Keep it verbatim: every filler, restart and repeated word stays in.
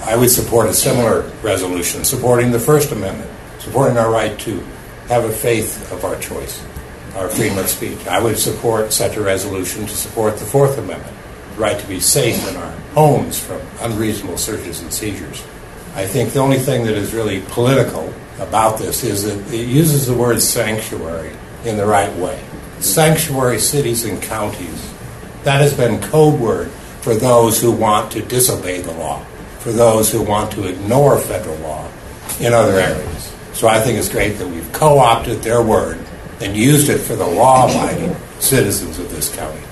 I would support a similar resolution, supporting the First Amendment, supporting our right to have a faith of our choice, our freedom of speech. I would support such a resolution to support the Fourth Amendment, the right to be safe in our homes from unreasonable searches and seizures. I think the only thing that is really political about this is that it uses the word sanctuary in the right way. Sanctuary cities and counties, that has been code word for those who want to disobey the law, for those who want to ignore federal law in other areas. So I think it's great that we've co-opted their word and used it for the law-abiding citizens of this county.